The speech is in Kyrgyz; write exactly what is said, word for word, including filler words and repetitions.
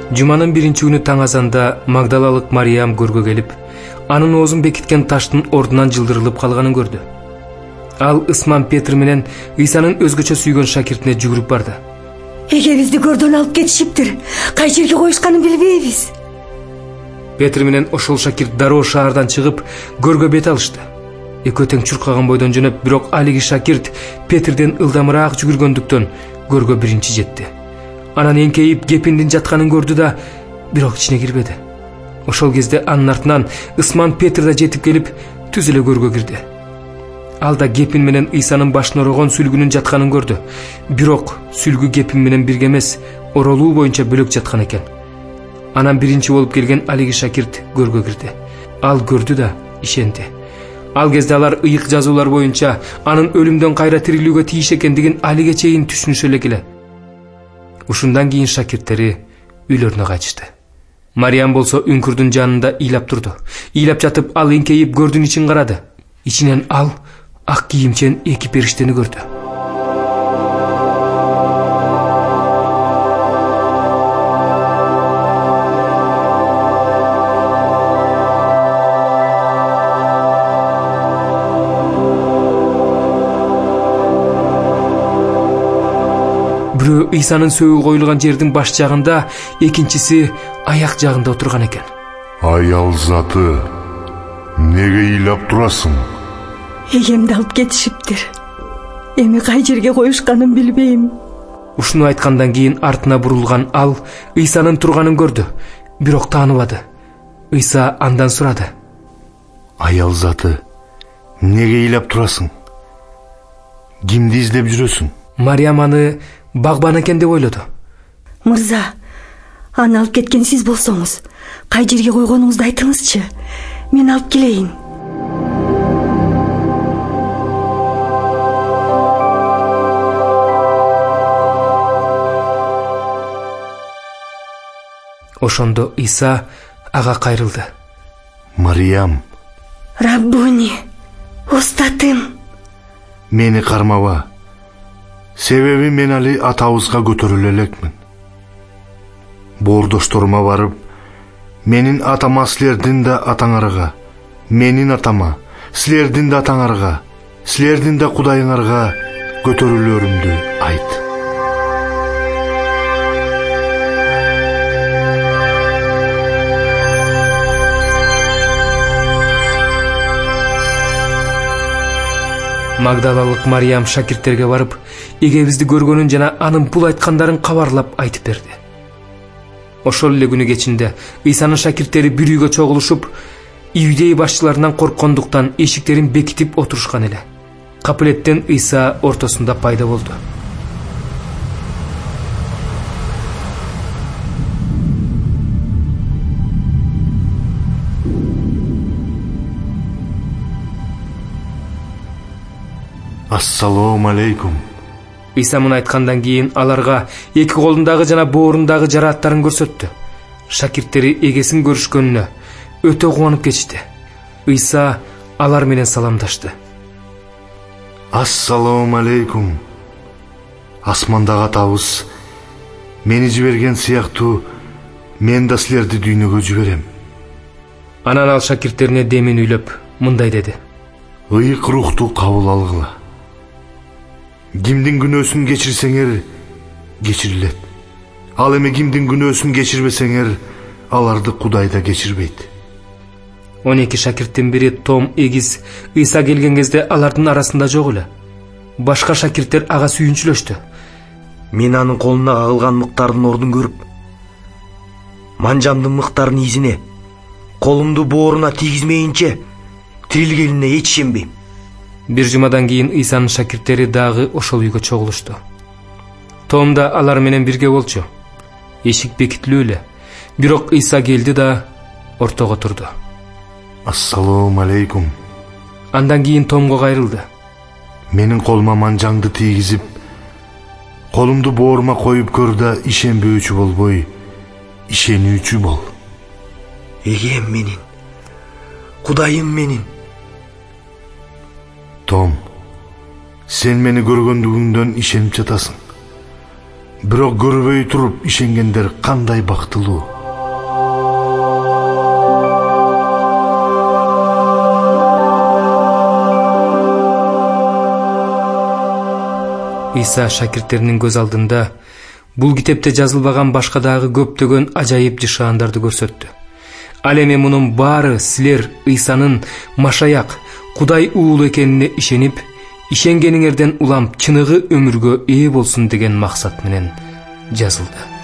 Жуманын биринчи күнү таң азанда Магдалалык Мариям көргө келип, анын оозун бекиткен таштын ордунан жылдырылып калганын көрдү. Ал Ысман Петр менен Ыйсанын өзгөчө сүйгөн шакиртине жүгүрүп барды. Эгебизди көрдөн алып кетишиптир. Кай жерге коюшканын билбейбиз. Петр менен ошол шакирт дароо шаардан чыгып, көргө бет алышты. Экөө тең чуркаган бойдон жөнөп, бирок алиги шакирт Петрден ылдамыраак жүгүргөндүктөн көргө биринчи жетти. Анан эңкейип кепиндин жатканын көрдү да, бирок ичине кирбеди. Ошол кезде анын артынан Ысман Петр да жетип келип, түз эле көргө кирди. Ал да кепин менен Ыйсанын башына орогон сүлгүнүн жатканын көрдү. Бирок сүлгү кепин менен бирге эмес, оролуу боюнча бөлөк жаткан экен. Анан биринчи болуп келген алиги шакирт көргө кирди. Ал көрдү да ишенди. Ал кезде алар ыйык жазуулар боюнча анын өлүмдөн кайра тирилүүгө тийиш экендигин алиге чейин түшүнүшө эле келе. Ушундан кийин шакирттери үйлөрүнө кайтышты. Мариям болсо үңкүрдүн жанында ыйлап турду. Ыйлап жатып ал эңкейип көрдүн ичин карады. Ичинен ал ак кийимчен эки периштени көрдү. Бирөө Ыйсанын сөөгү коюлган жердин баш жагында, экинчиси аяк жагында отурган экен. Аял заты, неге ыйлап турасың? Эгемди алып кетишиптир. Эми кай жерге коюшканын билбейм. Ушуну айткандан кийин артына бурулган ал Ыйсанын турганын көрдү, бирок тааныбады. Ыйса андан сурады. Аял заты, неге ыйлап турасың? Кимди издеп жүрөсүң? Мариям аны багбан экен деп ойлоду. Мырза, аны алып кеткен сиз болсоңуз, кай жерге койгонуңузду айтыңызчы. Мен алып келейин. Ошондо Ыйса ага кайрылды. Мариям. Раббуни, устатым. Мени кармаба. Себеби мен али атабызга көтөрүлө элекмин. Боордошторума барып, менин атама силердин да атаңарга, менин атама силердин да атаңарга, силердин да кудайыңарга көтөрүлөрүмдү айт. Магдалалык Мариям шакирттерге барып, эгебизди көргөнүн жана анын бул айткандарын кабарлап айтып берди. Ошол эле күнү кечинде Ыйсанын шакирттери бир үйгө чогулушуп, иудей башчыларынан корккондуктан эшиктерин бекитип отурушкан эле. Капылеттен Ыйса ортосунда пайда болду. Ассалому алейкум. Ыйса муну айткандан кийин аларга эки колундагы жана боорундагы жарааттарын көрсөттү. Шакирттери эгесин көрүшкөнүнө өтө кубанып кетишти. Ыйса алар менен саламдашты. Ассалому алейкум. Асмандагы атабыз мени жиберген сыяктуу мен да силерди дүйнөгө жиберем. Анан ал шакирттерине демин үйлөп мындай деди. Ыйык рухту кабыл алгыла. Кимдин күнөөсүн кечирсеңер, кечирилет. Ал эми кимдин күнөөсүн кечирбесеңер, аларды Кудай да кечирбейт. он эки шакирттин бири Том эгиз Ыйса келген кезде алардын арасында жок эле. Башка шакирттер ага сүйүнчүлөштү. Мен анын колуна кагылган мыктардын ордун көрүп, манжамдын мыктарынын изине, колумду бооруна тийгизмейинче тирилгенине эч ишенбейм. Бир жумадан кийин Ыйсанын шакирттери дагы ошол үйгө чогулушту. Том да алар менен бирге болчу. Эшик бекитилүү эле. Бирок Ыйса келди да ортого турду. Ассалому алейкум. Андан кийин Томго кайрылды. Менин колума манжаңды тийгизип, колумду боорума коюп көр да ишенбөөчү болбой, ишенүүчү бол. Эгем менин, Кудайым менин. Том, сен мени көргөндүгүңдөн ишенип жатасың. бирок көрбөй туруп ишенгендер кандай бактылуу. Иса шакирттеринин көз алдында бул китепте жазылбаган башка дагы көптөгөн ажайып жышаандарды көрсөттү. Ал эми мунун баары силер Исанын Машаяк, Кудай уулу экенине ишенип, ишенгениңерден улам чыныгы өмүргө ээ болсун деген максат менен жазылды.